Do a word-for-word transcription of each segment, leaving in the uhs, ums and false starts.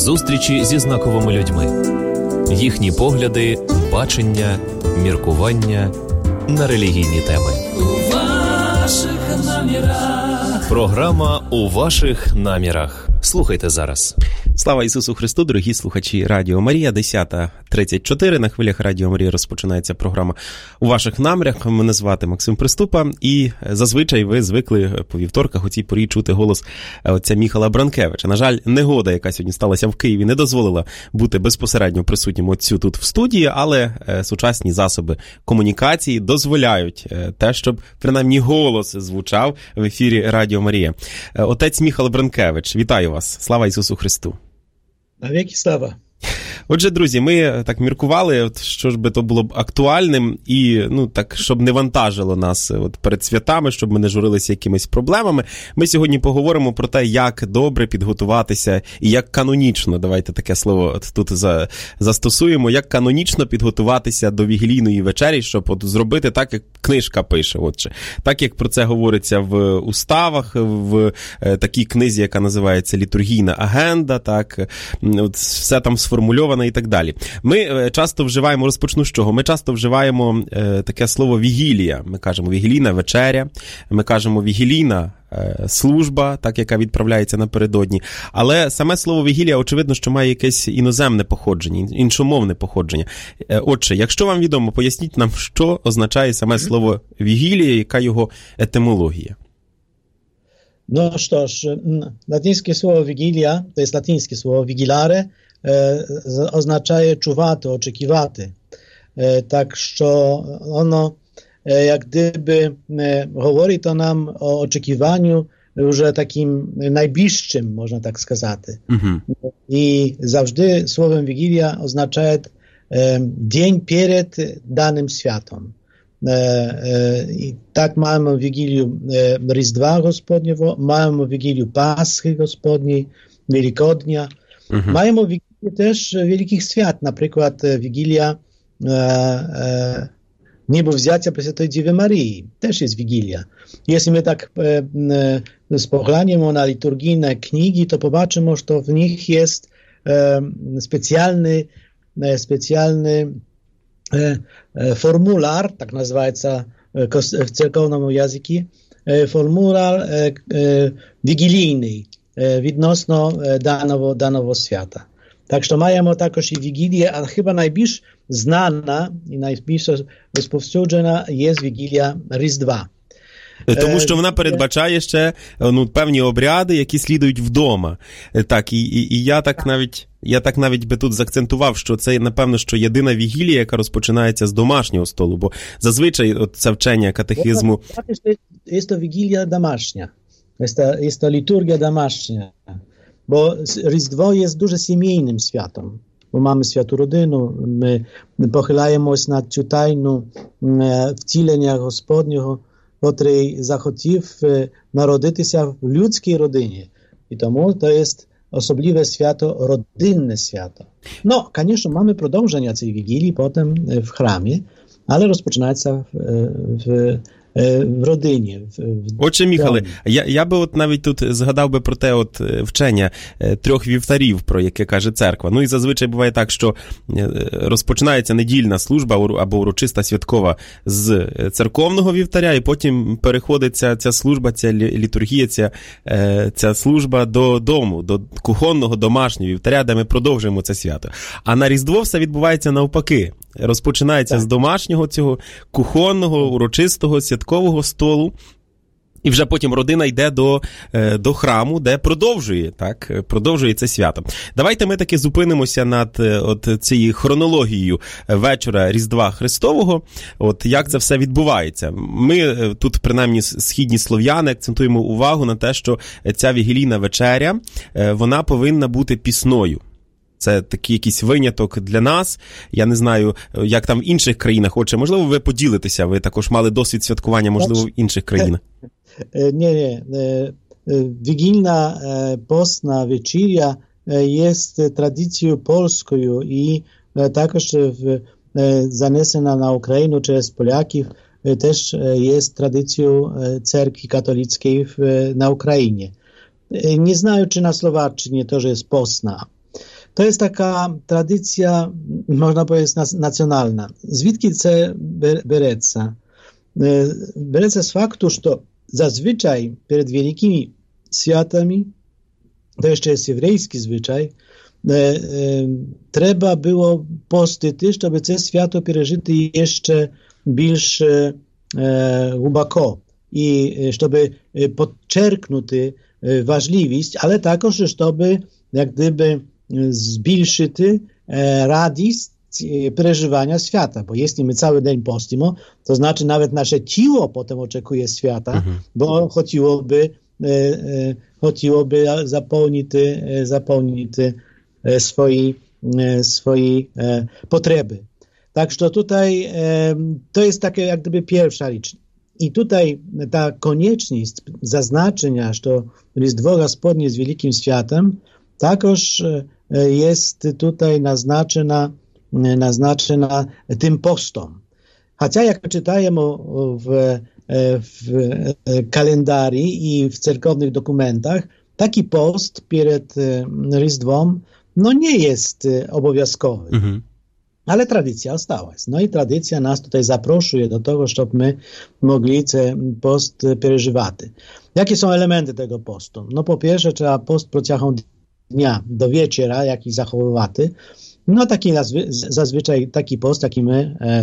Зустрічі зі знаковими людьми. Їхні погляди, бачення, міркування на релігійні теми. У ваших намірах. Програма «У ваших намірах». Слухайте зараз. Слава Ісусу Христу, дорогі слухачі Радіо Марія. десята тридцять чотири на хвилях Радіо Марія розпочинається програма «У ваших намірах». Мене звати Максим Приступа, і зазвичай ви звикли по вівторках у цій порі чути голос отця Міхала Бранкевича. На жаль, негода, яка сьогодні сталася в Києві, не дозволила бути безпосередньо присутнім отцю тут в студії, але сучасні засоби комунікації дозволяють те, щоб принаймні голос звучав в ефірі Радіо Марія. Отець Міхал Бранкевич, вітаю вас. Слава Ісусу Христу. Навіки слава. Отже, друзі, ми так міркували, от, що ж би то було б актуальним і, ну, так, щоб не вантажило нас от, перед святами, щоб ми не журилися якимись проблемами. Ми сьогодні поговоримо про те, як добре підготуватися і як канонічно, давайте таке слово от, тут за, застосуємо, як канонічно підготуватися до вігілійної вечері, щоб от, зробити так, як книжка пише. Отже, так, як про це говориться в уставах, в е, такій книзі, яка називається «Літургійна агенда», так, от, все там сформульовано і так далі. Ми часто вживаємо, розпочну з чого, ми часто вживаємо е, таке слово «вігілія». Ми кажемо «вігілійна вечеря», ми кажемо «вігілійна е, служба», так, яка відправляється напередодні. Але саме слово «вігілія», очевидно, що має якесь іноземне походження, іншомовне походження. Е, отже, якщо вам відомо, поясніть нам, що означає саме слово «вігілія», яка його етимологія. No cóż, latińskie słowo wigilia, to jest latińskie słowo vigilare, oznacza czuwaty, oczekiwaty. Tak, że ono jak gdyby mówi to nam o oczekiwaniu już takim najbliższym, można tak сказати. Mhm. I zawsze słowem wigilia oznacza dzień przed danym światem. I tak mamy Wigilię Rіздва Господнього, маємо Wigilię Paschy Господньої, Wielkodnia. Mhm. Маємо Wigilię też wielkich świat, na przykład Wigilia e, e, Niebowzięcia Prесвятої Dziewy Maryi, też jest Wigilia. Jeśli my tak e, e, spoglądamy na liturgijne księgi, to zobaczymy, że w nich jest e, specjalny, e, specjalny formular, tak називається w церковному języku, formular wigilijny відносно danego, danego świata. Tak, że mamy також i Wigilię, a chyba najbliż znana i najbliż rozpowсюджена jest Wigilia Різдва. Тому що вона передбачає ще ну, певні обряди, які слідують вдома. Так, і, і, і я так навіть я так навіть би тут заакцентував, що це, напевно, що єдина вігілія, яка розпочинається з домашнього столу, бо зазвичай от це вчення катехизму... Є то вігілія домашня, є то літургія домашня, бо Різдво є дуже сімейним святом, бо mamy святу родину, ми похиляємось на цю тайну втілення Господнього, котрий захотів народитися в людській родині. І тому то є особливе свято, родинне свято. No, звісно, mamy продовження цієї вігілії потім в храмі, але розпочинається в, в, в родині. В, в Отче Міхале, я, я би от навіть тут згадав би про те от вчення трьох вівтарів, про яке каже церква. Ну і зазвичай буває так, що розпочинається недільна служба або урочиста святкова з церковного вівтаря, і потім переходиться ця служба, ця літургія, ця, ця служба до дому, до кухонного, домашнього вівтаря, де ми продовжуємо це свято. А на Різдво все відбувається навпаки. Розпочинається так. з домашнього цього кухонного, урочистого, святкового столу, і вже потім родина йде до, до храму, де продовжує, так, продовжує це свято. Давайте ми таки зупинимося над от цією хронологією вечора Різдва Христового, от як це все відбувається. Ми тут, принаймні, східні слов'яни, акцентуємо увагу на те, що ця вігілійна вечеря, вона повинна бути пісною. Це такий якийсь виняток для нас. Я не знаю, як там в інших країнах. Отже, можливо, ви поділитеся, ви також мали досвід святкування, можливо, в інших країнах. Ні, ні. Вігільна постна вечеря є традицією польською і також занесена на Україну через поляків. Теж є традицією церкви католицької на Україні. Не знаю, чи на Словаччині теж є постна. To jest taka tradycja, można powiedzieć, nacjonalna. Звідки це береться? Береться з факту, що зазвичай перед wielkimi światami, to jeszcze jest єврейський звичай, треба було постити, щоб це свято пережити ще більш глибоко і щоб підчеркнути важливість, але також, щоб як gdyby збільшити радість przeżywania świata, bo jeśli my cały dzień postimy, to znaczy nawet nasze ciało potem oczekuje świata, mhm. bo chodziłoby, e, chodziłoby zapełnić, zapełnić swoje, swoje e, potrzeby. Także tutaj e, to jest takie jak gdyby pierwsza rzecz. I tutaj ta konieczność zaznaczenia, że Rіздво Господnie z wielkim światem, także jest tutaj naznaczona naznaczona tym postom. Chociaż jak czytajemy w, w kalendarii i w cerkownych dokumentach, taki post przed Rіздвом no nie jest obowiązkowy. Mhm. Ale tradycja ostała. No i tradycja nas tutaj zaproszuje do tego, żebyśmy mogli ten post przeżywać. Jakie są elementy tego postu? No po pierwsze trzeba post протягом dnia do wieczora, jak i zachowywać. No taki zazwyczaj taki post, taki my e,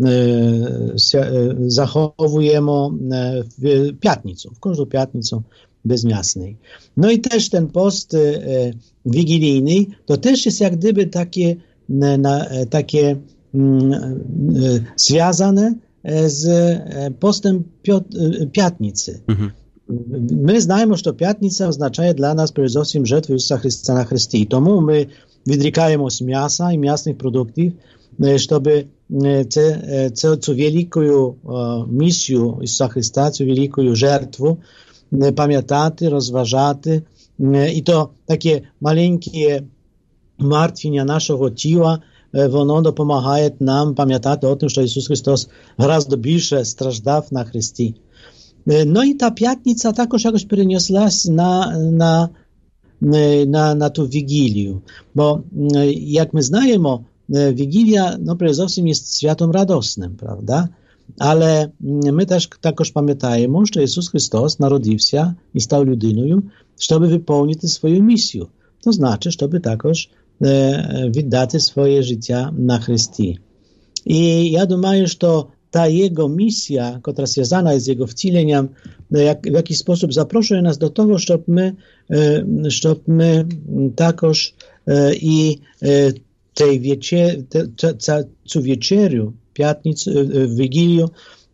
e, zachowujemy w piatnicę, w każdą piatnicę bezmiasnej. No i też ten post e, wigilijny, to też jest jak gdyby takie, na, takie m, e, związane z postem piatnicy. Mhm. My znamy, że piatnica oznacza dla nas przede wszystkim żetwę Jezusa Chrystusa na Chrystii. I tomu my відрікаємо з м'яса і м'ясних продуктів, щоб це, це, цю велику місію Ісуса Христа, цю велику жертву пам'ятати, розважати. І то таке маленьке мартвіння нашого тіла, воно допомагає нам пам'ятати о тим, що Ісус Христос гораздо більше страждав на Христі. No i ta piatnica також jakoś перенеслась na, na Na, na tą Wigilię, bo jak my znajemy, Wigilia, no przede wszystkim jest świętem radosnym, prawda? Ale my też takoż pamiętajmy, że Jezus Chrystus narodził się i stał ludyną, żeby wypełnić swoją misję. To znaczy, żeby takoż e, wydać swoje życie na Chrystii. I ja думаю, że ta jego misja, która związana jest z jego wcieleniem, jak, w jakiś sposób zapraszuje nas do tego, żeby my, żeby my takoż i tej wiecie, te, te, co wieczeriu, piatnic, Wigilię,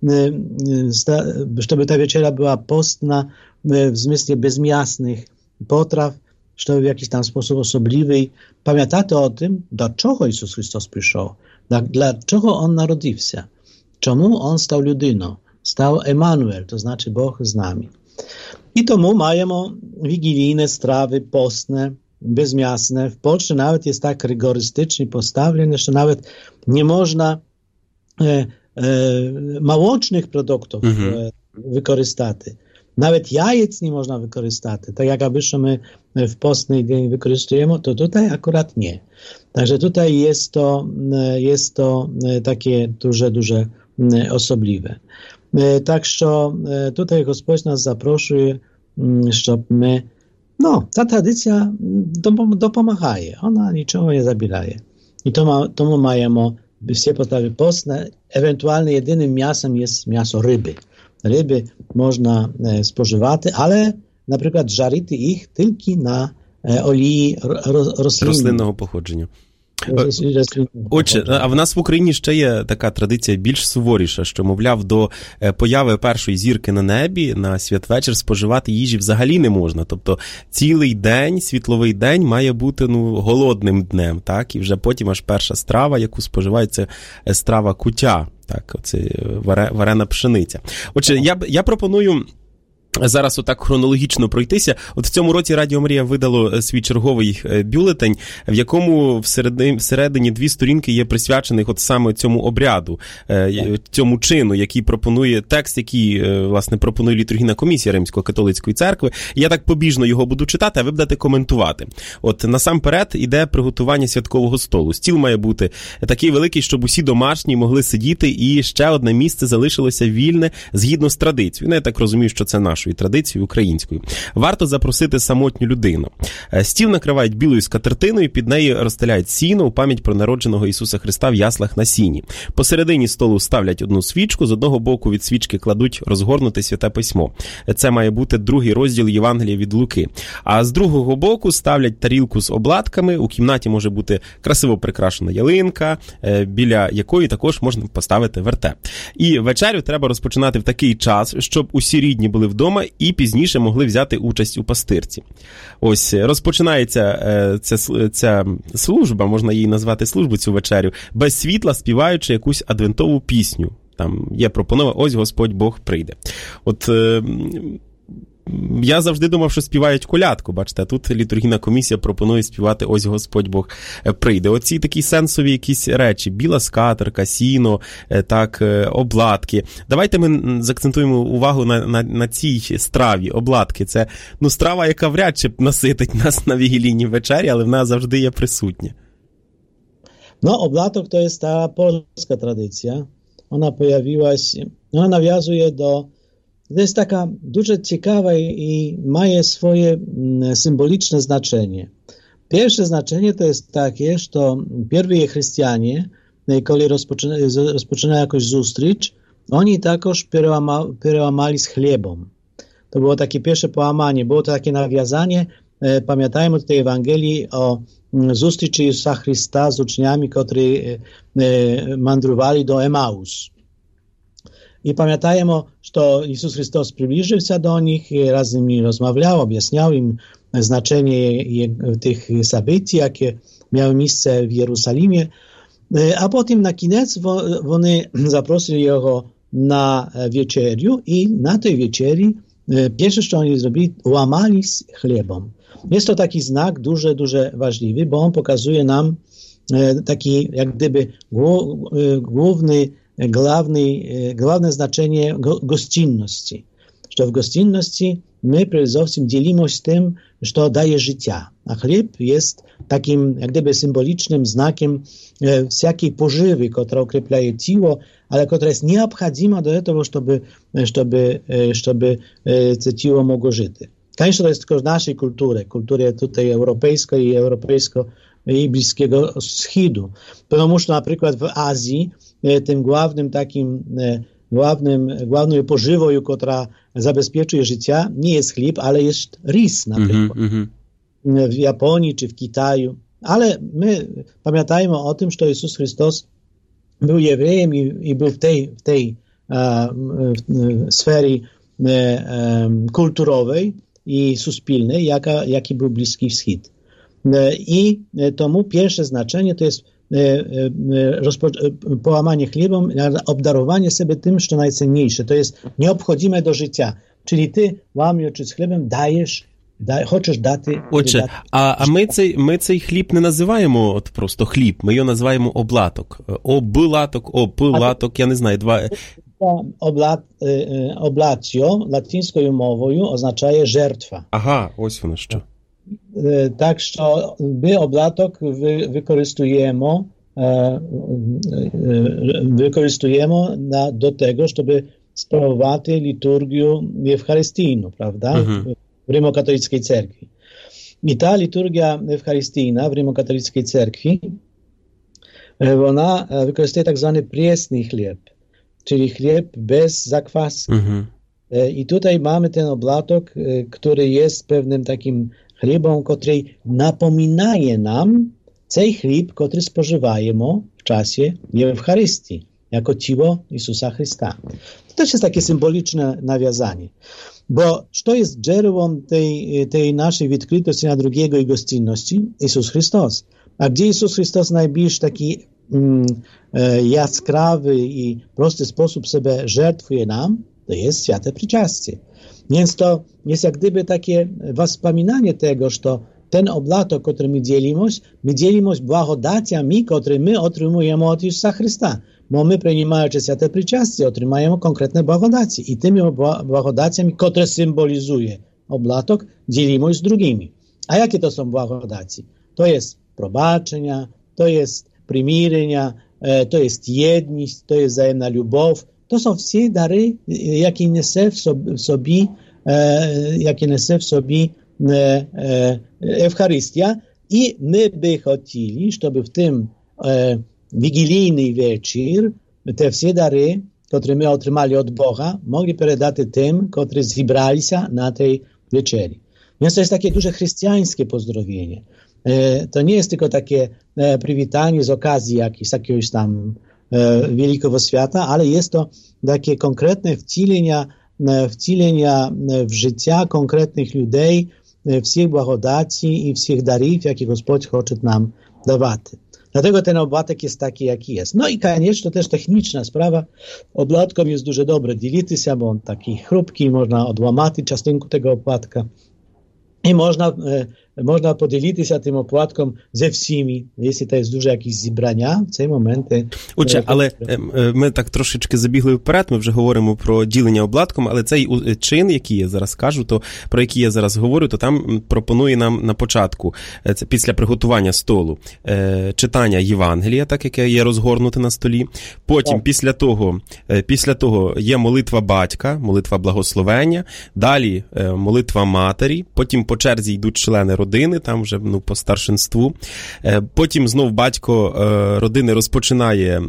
żeby ta wieczera była postna w zmysle bezmiasnych potraw, żeby w jakiś tam sposób osobliwy pamiętać o tym, dlaczego Jezus Chrystus przyszedł, dlaczego On narodził się. Czemu on stał ludyną? Stał Emanuel, to znaczy Bóg z nami. I tomu majemy wigilijne strawy postne, bezmiasne. W Polsce nawet jest tak rygorystycznie postawione, że nawet nie można e, e, małocznych produktów mhm. e, wykorzystać. Nawet jajec nie można wykorzystać. Tak jak abyśmy my w postny dzień wykorzystujemy, to tutaj akurat nie. Także tutaj jest to, jest to takie duże, duże osobliwe. Tak, że tutaj Gospodź nas zaproszuje, żeby my, no, ta tradycja dopomaga, ona niczego nie zabieraje. I to ma, tomu majemy wszystkie potrawy postne, ewentualnie jedynym mięsem jest mięso ryby. Ryby można spożywać, ale na przykład żarity ich tylko na олії рослинного походження. Отже, а в нас в Україні ще є така традиція більш суворіша, що, мовляв, до появи першої зірки на небі на святвечір споживати їжі взагалі не можна. Тобто цілий день, світловий день має бути ну, голодним днем, так? І вже потім аж перша страва, яку споживається, страва куття, так, оце варена пшениця. Отже, я, я пропоную зараз отак хронологічно пройтися. От в цьому році Радіо Марія видало свій черговий бюлетень, в якому всередині, всередині дві сторінки є присвячених от саме цьому обряду, цьому чину, який пропонує, текст, який, власне, пропонує літургійна комісія Римсько-католицької церкви. Я так побіжно його буду читати, а ви будете коментувати. От насамперед іде приготування святкового столу. Стіл має бути такий великий, щоб усі домашні могли сидіти, і ще одне місце залишилося вільне згідно з традицією. Ну, я так розумію, що це нашою традицією українською. Варто запросити самотню людину. Стіл накривають білою скатертиною, під нею розстеляють сіно у пам'ять про народженого Ісуса Христа в яслах на сіні. Посередині столу ставлять одну свічку, з одного боку від свічки кладуть розгорнуте Святе Письмо. Це має бути другий розділ Євангелія від Луки. А з другого боку ставлять тарілку з обладками, у кімнаті може бути красиво прикрашена ялинка, біля якої також можна поставити вертеп. І вечерю треба розпочинати в такий час, щоб усі рідні були вдома і пізніше могли взяти участь у пастирці. Ось, розпочинається ця, ця служба, можна її назвати службу, цю вечерю, без світла, співаючи якусь адвентову пісню. Там є пропонова «Ось Господь Бог прийде». От я завжди думав, що співають колядку, бачите, а тут літургійна комісія пропонує співати «Ось Господь Бог прийде». Оці такі сенсові якісь речі, біла скатерка, сіно, так, обладки. Давайте ми заакцентуємо увагу на, на, на цій страві, обладки. Це, ну, страва, яка вряд чи наситить нас на вігілійній вечері, але вона завжди є присутня. No, oblatok to jest ta polska tradycja. Ona pojawiła się, ona nawiązuje do, to jest taka дуже ciekawa i ma swoje symboliczne znaczenie. Pierwsze znaczenie to jest takie, że pierwsi chrześcijanie, kiedy rozpoczynają, rozpoczynają jakoś zustryć, oni takoż przełamali z chlebem. To było takie pierwsze połamanie, było to takie nawiązanie. Pamiętajmy w tej Ewangelii o zustryczy Jezusa Chrysta z uczniami, którzy mandrowali do Emaus. I pamiętajmy, że Jezus Chrystus przybliżył się do nich i raz z nimi rozmawiał, objaśniał im znaczenie tych zabytków, jakie miały miejsce w Jerozolimie. A potem na koniec oni zaprosili Jego na wieczeriu i na tej wieczerii pierwsze, co oni zrobili, łamali z chlebem. Jest to taki znak duże, duże ważliwy, bo on pokazuje nam taki, jak gdyby główny, główny, główne znaczenie gościnności. Że w gościnności my przede wszystkim dzielimy się tym, co daje życia. A chleb jest takim, jak gdyby symbolicznym znakiem wszelkiej pożywy, która określaje ciało, ale która jest nieobchodzima do tego, żeby, żeby, żeby to ciało mogło żyć. Конечно, to jest tylko z naszej kultury, kultury tutaj europejskiej i europejsko i Bliskiego Wschodu. Ponieważ na przykład w Azji tym głównym takim głównym, główną pożywą, która zabezpieczuje życie, nie jest chleb, ale jest ris na przykład. Mm-hmm. W Japonii czy w Kitaju. Ale my pamiętajmy o tym, że Jezus Chrystus był Jewrejem i, i był w tej, w tej uh, w sferze uh, um, kulturowej i suspilnej, jaka, jaki był Bliski Wschód. I tomu pierwsze znaczenie to jest rozpo- połamanie chlebem, obdarowanie sobie tym, co najcenniejsze. To jest nieobchodzime do życia. Czyli ty, łamiąc chlebem, dajesz, daj, хочеш дати... Отже, дати. а, а ми, цей, ми цей хліб не називаємо от просто хліб, ми його називаємо облаток. Облаток, оплаток, я не знаю, два... Oblat, oblatio łacińską mową oznacza żertwa. Aha, ось воно що. Tak, że my oblatok wy, wykorzystujemy, wykorzystujemy na, do tego, żeby sprawować liturgię eucharystyjną, prawda? Mhm. W Rzymokatolickiej cerkwi. I ta liturgia eucharystyjna w Rzymokatolickiej cerkwi, ona wykorzystuje tak zwany priesny chleb, czyli chleb bez zakwaski. Mhm. I tutaj mamy ten oblatok, który jest pewnym takim chlebem, który napominaje nam ten chleb, który spożywajemy w czasie Eucharystii, jako ciało Jezusa Chrysta. To też jest takie symboliczne nawiązanie. Bo co jest źródłem tej, tej naszej odkrytości na drugiego i gościnności? Jezus Chrystus. A gdzie Jezus Chrystus najbliższy taki mm, jaskrawy i prosty sposób sobie żertwuje nam, to jest święte przyczastie. Więc to jest jak gdyby takie wspominanie tego, że ten oblatok, który my dzielimy, my dzielimy błagodacjami, które my otrzymujemy od Jezusa Chrysta. Bo my, przyjmując święte przyczастие, otrzymujemy konkretne błagodacje. I tymi błagodacjami, które symbolizuje oblatok, dzielimy z drugimi. A jakie to są błagodacje? To jest probaczenia, to jest przymirzenia, to jest jedność, to jest wzajemna любов. To są wszystkie dary, jakie niesie w sobie, jakie niesie w sobie Eucharystia. I my by chcieli, żeby w tym wigilijny wieczór te wszystkie dary, które my otrzymali od Boga, mogli przekazać tym, którzy zebrali się na tej wieczerzy. Więc to jest takie duże chrześcijańskie pozdrowienie. To nie jest tylko takie przywitanie z okazji jakiegoś, jakiegoś tam wielkiego świata, ale jest to takie konkretne wcielenia, wcielenia w życia konkretnych ludzi, wszystkich błagodaci i wszystkich darów, jakie Gospodź chce nam dawać. Dlatego ten obłatek jest taki, jaki jest. No i koniecznie też techniczna sprawa. Oblatkom jest дуже dobre dzielić się, bo on taki chrupki, można odłamać częstynku tego opłatka. I można, e, można podzielić się tym opłatkom ze всіми, jeśli to jest duże jakieś zібрання, в цей момент. Отже, але ми так трошечки забігли вперед, ми вже говоримо про ділення обладком, але цей чин, який я зараз кажу, то про який я зараз говорю, то там пропонує нам на початку, це після приготування столу, читання Євангелія, так яке є розгорнуте на столі. Потім так. після того, після того є молитва батька, молитва благословення, далі молитва матері, потім по черзі йдуть члени родини, там вже ну, по старшинству. Потім знов батько родини розпочинає,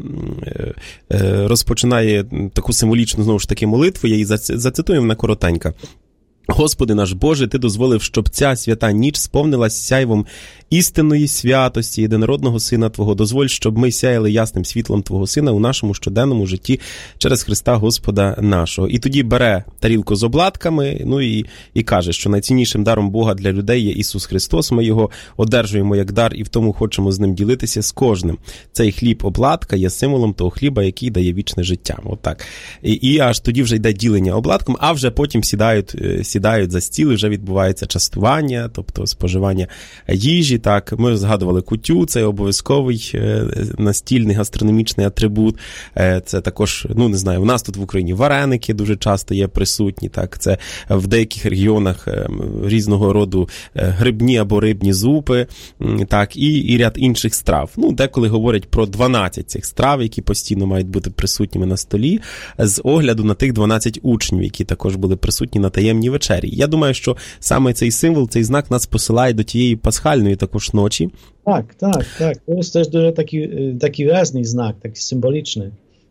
розпочинає таку символічну, знову ж таки, молитву, я її зацитую, вона коротенька. Господи наш Боже, Ти дозволив, щоб ця свята ніч сповнилась сяйвом істинної святості єдинородного Сина Твого. Дозволь, щоб ми сяяли ясним світлом Твого Сина у нашому щоденному житті через Христа Господа нашого. І тоді бере тарілку з обладками, ну і, і каже, що найціннішим даром Бога для людей є Ісус Христос. Ми його одержуємо як дар і в тому хочемо з ним ділитися з кожним. Цей хліб обладка є символом того хліба, який дає вічне життя. Отак. І, і аж тоді вже йде ділення обладком, а вже потім сідають сідають за стіл і вже відбувається частування, тобто споживання їжі. Так, ми згадували кутю, це обов'язковий настільний гастрономічний атрибут. Це також, ну не знаю, у нас тут в Україні вареники дуже часто є присутні, так, це в деяких регіонах різного роду грибні або рибні зупи, так, і, і ряд інших страв. Ну, деколи говорять про дванадцять цих страв, які постійно мають бути присутніми на столі, з огляду на тих дванадцять учнів, які також були присутні на таємній вечері. Я думаю, що саме цей символ, цей знак нас посилає до тієї пасхальної також ночі. Так, так, так. To jest też дуже taki, taki wyraźny znak, taki symboliczny.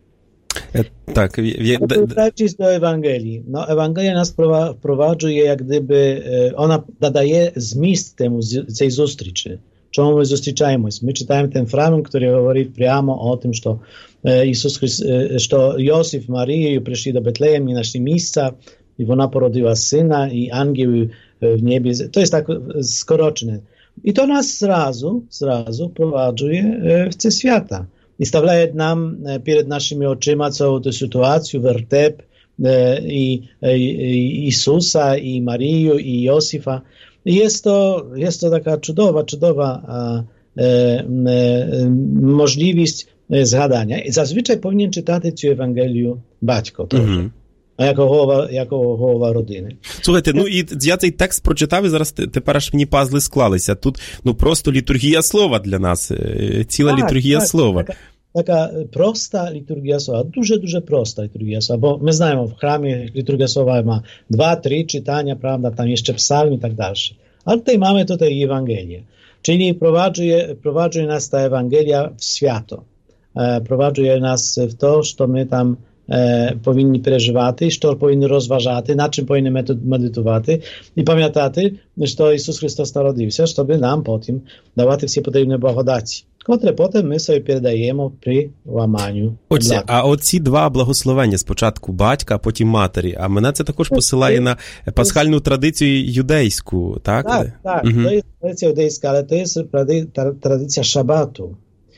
Tak. Je, d- Wrócić do Ewangelii. No, Ewangelia nas wprowadzuje, jak gdyby, ona nadaje zmist temu, tej zustryczy. Czemu my zустрічаємо? My czytamy ten fragment, który mówi прямо o tym, że Jezus Chrystus, że Józef i Maria przyszli do Betlejem i naszli miejsca, i ona porodziła syna, i angiel w niebie. To jest tak skoroczne. I to nas zrazu, zrazu prowadzuje w te świata. I stawia nam przed naszymi oczyma całą tę sytuację, wertep i, i Jezusa, i Marię, i Józefa. I jest to, jest to taka cudowa, cudowa a, e, e, możliwość zgadania. I zazwyczaj powinien czytać tę Ewangelię батько. Mm-hmm. Jako голова, jako голова родини. Слухайте, ну і я цей текст прочитав, і зараз тепер аж мені пазли склалися. Тут, ну, просто літургія слова для нас, ціла tak, літургія tak, слова. Така, така проста літургія слова, дуже-дуже проста літургія слова, бо ми знаємо, в храмі літургія слова має два-три читання, правда, там ще псалм і так далі. Ale tutaj mamy tutaj Ewangelię, czyli prowadzuje, prowadzuje nas ta Ewangelia w świato. E, prowadzuje nas w to, że my tam e, powinni przeżywać, że powinni rozważać, na czym powinni medytować i pamiętać, że Jezus Chrystus narodził się, żeby nam potem dawać wszystkie potrzebne błagodaci, które potem my sobie передаємо при ламанню. Отже, а оці два благословення, спочатку батька, а потім матері, а мене це також посилає на пасхальну традицію юдейську, так? Так, так, угу. To jest tradycja judejska, ale to jest tradycja szabatu.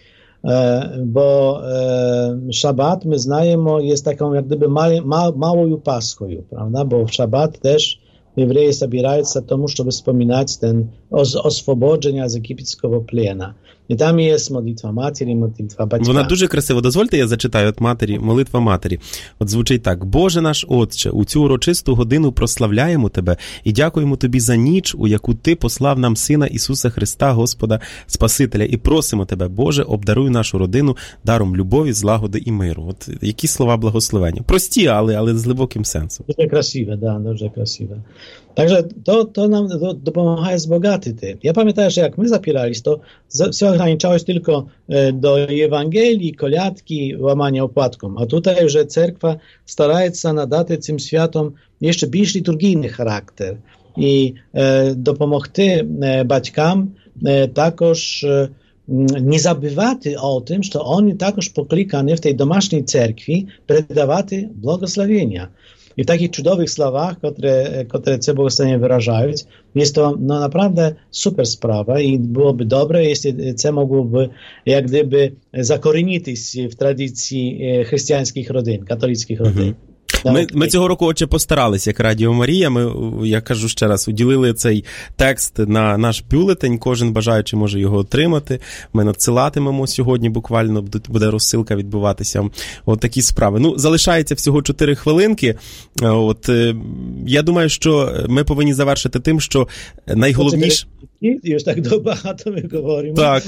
bo szabat, my знаємо, jest taką jak gdyby małą Paschą, prawda? Bo w szabat też Евреи собираются тому, чтобы вспоминать ten освобождення з єгипетського плена. І там є молитва матері, молитва батька. Вона дуже красиво. Дозвольте, я зачитаю от матері, молитва матері. От звучить так. Боже наш Отче, у цю урочисту годину прославляємо Тебе і дякуємо Тобі за ніч, у яку Ти послав нам Сина Ісуса Христа, Господа Спасителя. І просимо Тебе, Боже, обдаруй нашу родину даром любові, злагоди і миру. От які слова благословення. Прості, але, але з глибоким сенсом. Дуже красиве, да, дуже красиве. Także to, to nam dopomaga zbogatyć. Ja pamiętam, że jak my zapieraliśmy, to все ograniczało się tylko do Ewangelii, kolядki, łamania opłatkom. A tutaj już cerkwa stara się nadać tym światom jeszcze bardziej liturgijny charakter. I e, dopomogty e, baćkam e, takoż e, nie zabywaty o tym, że oni takoż poklikani w tej domaśnej cerkwi predawaty błogosławienia. I w takich cudowych słowach, które, które te błogosławienia wyrażają, jest to no, naprawdę super sprawa i byłoby dobre, jeśli це mogłoby jak gdyby zakorenić w tradycji chrześcijańskich rodzin, katolickich rodzin. Ми, ми цього року, отче, постаралися, як Радіо Марія. Ми, я кажу ще раз, уділили цей текст на наш бюлетень. Кожен бажаючий може його отримати. Ми надсилатимемо сьогодні, буквально буде розсилка відбуватися. От такі справи. Ну, залишається всього чотири хвилинки. От, я думаю, що ми повинні завершити тим, що найголовніше... Już tak do багато ми говоримо. Так.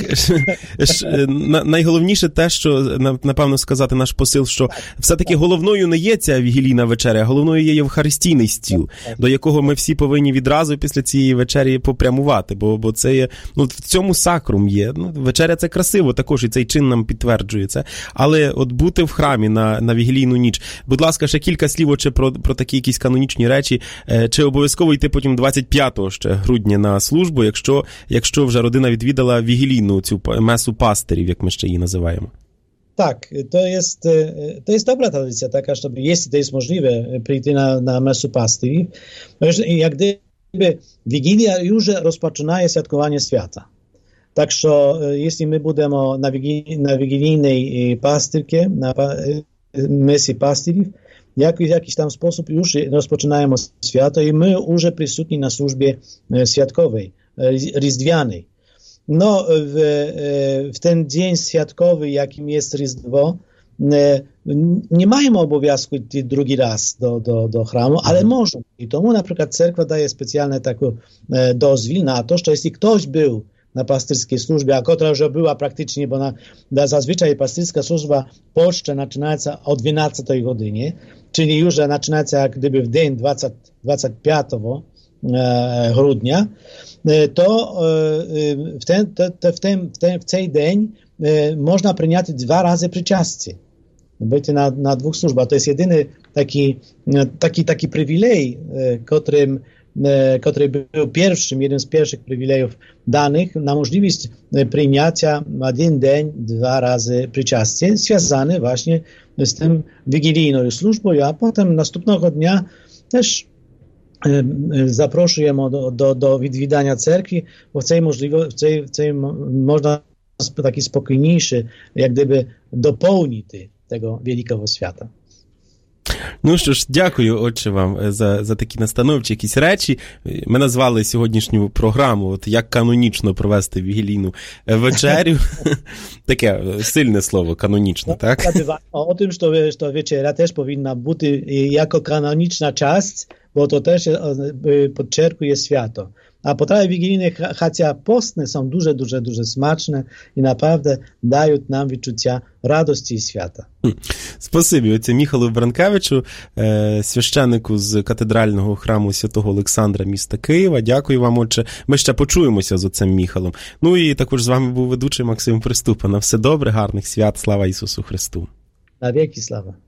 Найголовніше те, що, напевно, сказати наш посил, що все-таки головною не є ця вігілійна вечеря, а головною є євхаристійний стіл, до якого ми всі повинні відразу після цієї вечері попрямувати, бо, бо це є, ну, в цьому сакрум є. Ну, вечеря це красиво також, і цей чин нам підтверджує це. Але от бути в храмі на, на вігілійну ніч. Будь ласка, ще кілька слів чи про, про такі якісь канонічні речі. Чи обов'язково йти потім двадцять п'ятого ще грудня на службу, якщо Якщо, якщо вже родина відвідала вігілійну цю месу пастирів, jak my jeszcze її називаємо. Tak, to jest, to jest dobra tradycja taka, żeby, jeśli to jest możliwe, przyjść na, na mesu pastyrów. Jak gdyby Wigilia już rozpoczyna świadkowanie świata. Tak, że jeśli my będziemy na, wigili, na wigilijnej pastyrce, na mesji pastyrów, jak, w jakiś tam sposób już rozpoczynamy święto i my już przysutni na służbie świadkowej, Rіздвяnej. No, w, w ten dzień świadkowy, jakim jest Rіздво, nie mają obowiązku iść drugi raz do, do, do chramu, ale możemy. I tomu na przykład cerkwa daje specjalny taki dozwól na to, że jeśli ktoś był na pastyrskiej służbie, a która już była praktycznie, bo na, na zazwyczaj pastyrska służba w Polsce zaczyna się o dwunastej godzinie, czyli już zaczyna się jak gdyby w dzień dwudziestego piątego grudnia, to w ten, to, to w, ten, w, ten, w ten dzień można przyjąć dwa razy przyczastие. Być na, na dwóch służbach. To jest jedyny taki, taki, taki przywilej, którym, który był pierwszym, jeden z pierwszych przywilejów danych na możliwość przyjęcia na jeden dzień dwa razy przyczastие, związany właśnie z tym wigilijną służbą, a potem następnego dnia też zapraszamy do, do, do odwiedzania cerkwi, bo w tej możliwości, w tej, w tej można taki spokojniejszy, jak gdyby dopełnić tego wielkiego świata. Ну що ж, дякую, отче, вам за, за такі настановчі якісь речі. Ми назвали сьогоднішню програму, от як канонічно провести вігілійну вечерю. Таке сильне слово, канонічно, tak? O tym, że, że wieczera też powinna być jako kanoniczna część, bo to też podczerkuje święto. A potrawy wigilijne, chociaż postne, są duże, duże, duże smaczne i naprawdę dają nam wyczucia radości i świata. Спасибі отцю Міхалу Бранкевичу, священнику з катедрального храму Святого Олександра міста Києва. Дякую вам, отче. Ми ще почуємося з отцем Міхалом. Ну і також з вами був ведучий Максим Приступа. На все добре, гарних свят, слава Ісусу Христу. На віки слава.